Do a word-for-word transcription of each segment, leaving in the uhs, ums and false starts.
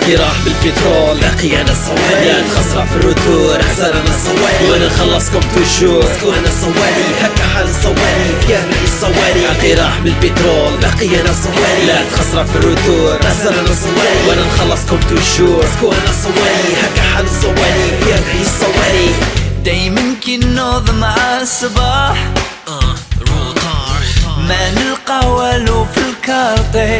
عقلي راح بالبترول باقي انا صوالي، لا تخسر في الرتور احزر انا صوالي، وانا نخلصكم توجور سكو انا صوالي، هكا حال صوالي فيها نعيش صوالي. عقلي راح بالبترول باقي انا صوالي، لا تخسر في الرتور احزر انا صوالي، وانا نخلصكم توجور سكو انا صوالي، هكا حال صوالي فيها نعيش صوالي. دايما كي نوض مع الصباح ما نلقى والو في الكارطي،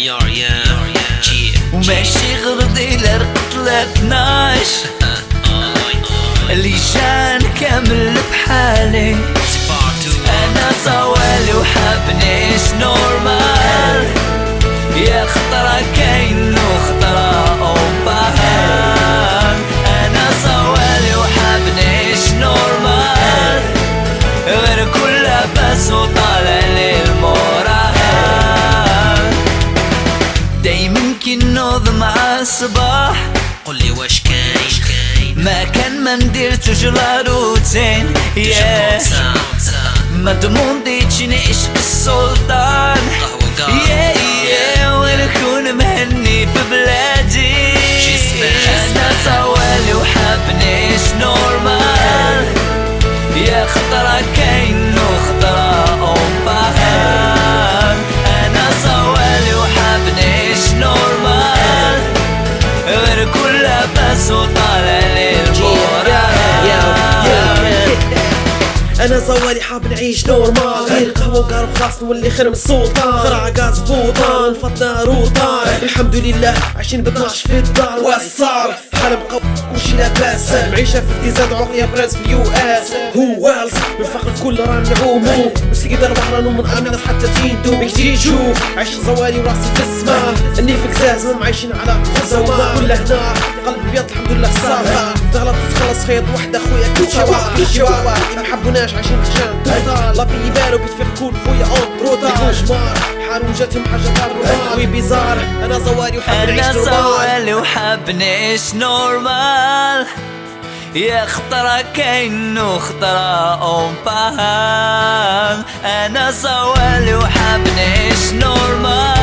وماشي غرضي لرقت لاثناش اللي جان كامل بحالي. انا صوالي وحابنيش نورمال، يا خطرة كاين وخطرة اوبان. انا صوالي وحابنيش نورمال، غير كل لاباس وطالع لي المورال. دايما كي نوض مع الصباح قولي واش كاين، ما كان ما نديرتوش لا روتين، ياه ما دمونديتش نعيش بالسلطان، ياه ياه ونكون مهني في بلادي. انا صوالي وحابنيش نورمال، يا خطرة كاين وخطرة اوبان. انا صوالي وحابنيش نورمال، غير كل لاباس وطالع لي المورال. انا صوالي حاب نعيش نورمال، غير قهوة وقارو خلاص نولي خير من السلطان، زرع غاز فوطان فضنا روطان، الحمد لله عايشين بطناش في الدار. وصار حالة مقوي كلشي لاباس، معيشة في التيزاد عقلية برنس في اليو اس، هو ويلز من فقر الكل راه نعومو، بس كي دار بحران ومن امنة حتى تيندو بيجي شوف عايش صوالي وراسي في السما، اني في كزاز هم عايشين على خزوما، كل هنا قلب ابيض الحمد لله صافا، تغلط تخلص خيط وحدة خويا كل شوا كل شوا ما حبوناش عايشين خشان توتال، لا في يبالو بيتفق كل خويا اون بروتال جمار حال وجاتهم حاجة دار وي بيزار. انا صوالي وحاب نعيش انا نورمال، صوالي وحاب نعيش نورمال، يا خطرة كاين وخطرة اوبان. انا صوالي وحاب نعيش نورمال،